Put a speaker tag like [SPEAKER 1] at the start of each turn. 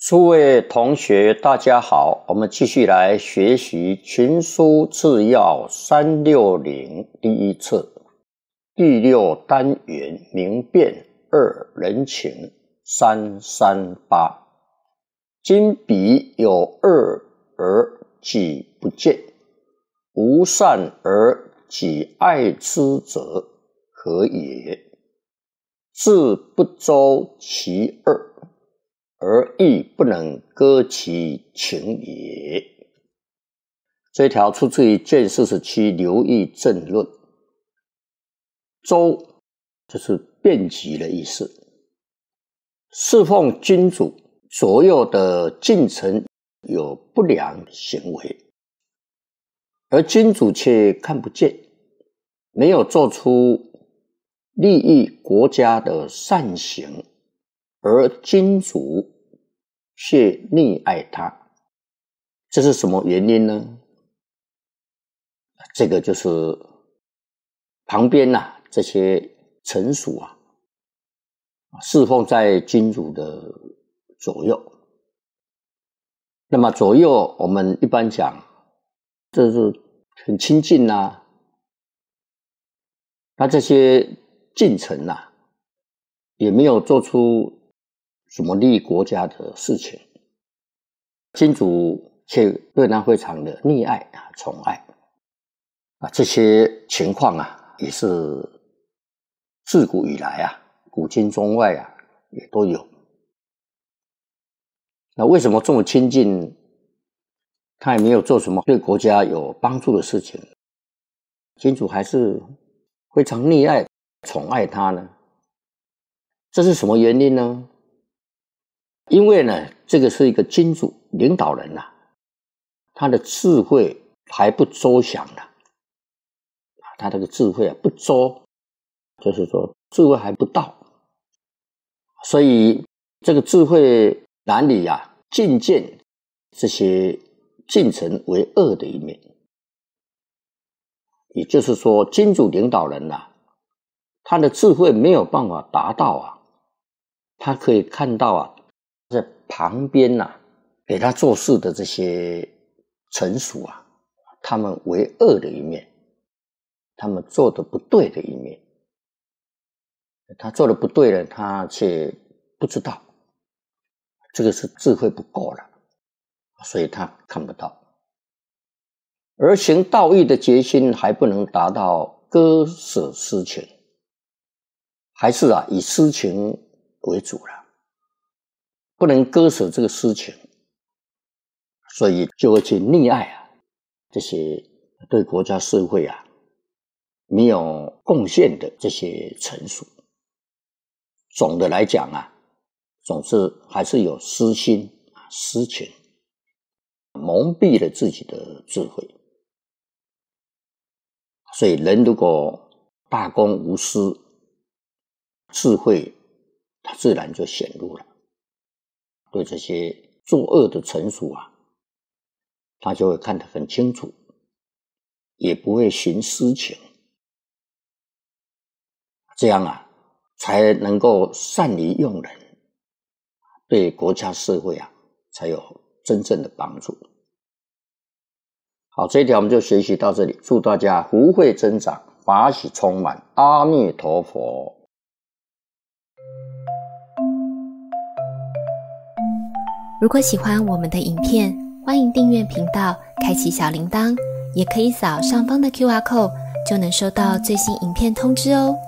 [SPEAKER 1] 诸位同学大家好，我们继续来学习群书治要360第一册第6单元明辨2人情338。今彼有恶而己不见，无善而己爱之者何也？自不周其恶，而亦不能割其情也。这一条出自于卷47刘毅正论。周就是遍及的意思，侍奉君主左右的近臣有不良行为，而君主却看不见，没有做出利益国家的善行，而君主却溺爱他，这是什么原因呢？这个就是旁边这些臣属侍奉在君主的左右。那么左右我们一般讲这是很亲近那这些近臣也没有做出什么利益国家的事情，君主却对他非常的溺爱宠爱这些情况也是自古以来古今中外也都有。那为什么这么亲近，他也没有做什么对国家有帮助的事情，君主还是非常溺爱宠爱他呢？这是什么原因呢？因为呢，这个是一个君主领导人他的智慧还不周详他这个智慧不周，就是说智慧还不到，所以这个智慧难以尽见这些近臣为恶的一面。也就是说，君主领导人他的智慧没有办法达到他可以看到在旁边给他做事的这些臣属他们为恶的一面，他们做的不对的一面，他做的不对了，他却不知道，这个是智慧不够了，所以他看不到。而行道义的决心还不能达到割舍私情，还是以私情为主了，不能割舍这个私情，所以就会去溺爱这些对国家社会没有贡献的这些臣属。总的来讲总是还是有私心私情，蒙蔽了自己的智慧。所以人如果大公无私，智慧他自然就显露了，对这些作恶的臣属他就会看得很清楚，也不会徇私情，这样才能够善于用人，对国家社会才有真正的帮助。好，这一条我们就学习到这里，祝大家福慧增长，法喜充满，阿弥陀佛。
[SPEAKER 2] 如果喜欢我们的影片，欢迎订阅频道，开启小铃铛，也可以扫上方的 QR code， 就能收到最新影片通知哦。